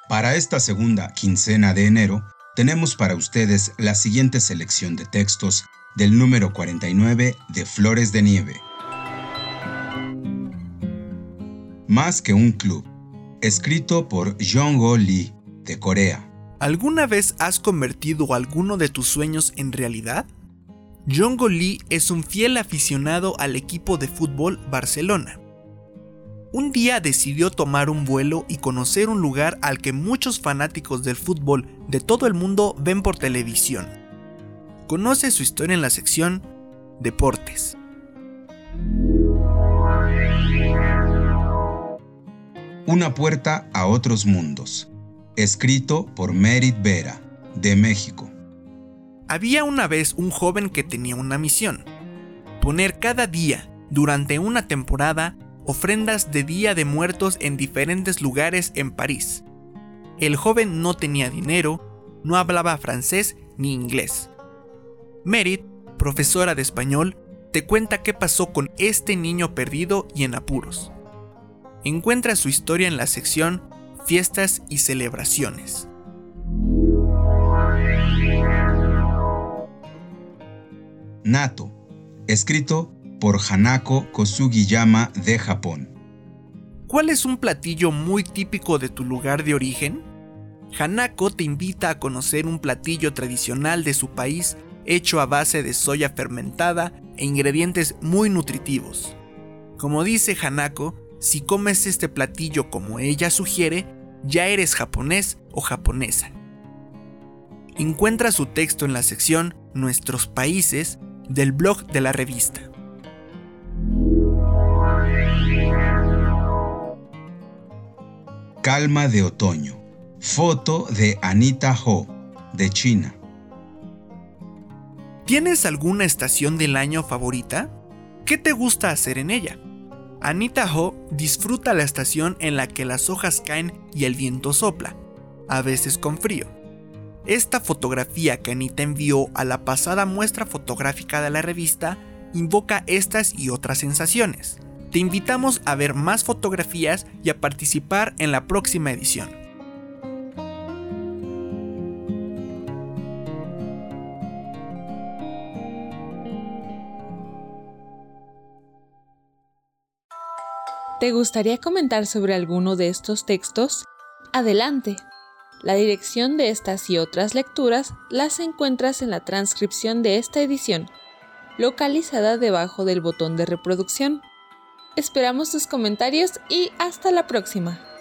Para esta segunda quincena de enero, tenemos para ustedes la siguiente selección de textos del número 49 de Flores de Nieve. Más que un club, escrito por Jong-Go Lee, de Corea. ¿Alguna vez has convertido alguno de tus sueños en realidad? Jong-Go Lee es un fiel aficionado al equipo de fútbol Barcelona. Un día decidió tomar un vuelo y conocer un lugar al que muchos fanáticos del fútbol de todo el mundo ven por televisión. Conoce su historia en la sección Deportes. Una puerta a otros mundos, escrito por Merit Vera, de México. Había una vez un joven que tenía una misión: poner cada día, durante una temporada, ofrendas de Día de Muertos en diferentes lugares en París. El joven no tenía dinero, no hablaba francés ni inglés. Merit, profesora de español, te cuenta qué pasó con este niño perdido y en apuros. Encuentra su historia en la sección Fiestas y Celebraciones. Natto, escrito por Hanako Kosugiyama, de Japón. ¿Cuál es un platillo muy típico de tu lugar de origen? Hanako te invita a conocer un platillo tradicional de su país hecho a base de soya fermentada e ingredientes muy nutritivos. Como dice Hanako, si comes este platillo como ella sugiere, ya eres japonés o japonesa. Encuentra su texto en la sección Nuestros Países del blog de la revista. Calma de otoño, foto de Anita Ho, de China. ¿Tienes alguna estación del año favorita? ¿Qué te gusta hacer en ella? Anita Ho disfruta la estación en la que las hojas caen y el viento sopla, a veces con frío. Esta fotografía que Anita envió a la pasada muestra fotográfica de la revista invoca estas y otras sensaciones. Te invitamos a ver más fotografías y a participar en la próxima edición. ¿Te gustaría comentar sobre alguno de estos textos? Adelante. La dirección de estas y otras lecturas las encuentras en la transcripción de esta edición, localizada debajo del botón de reproducción. Esperamos tus comentarios y hasta la próxima.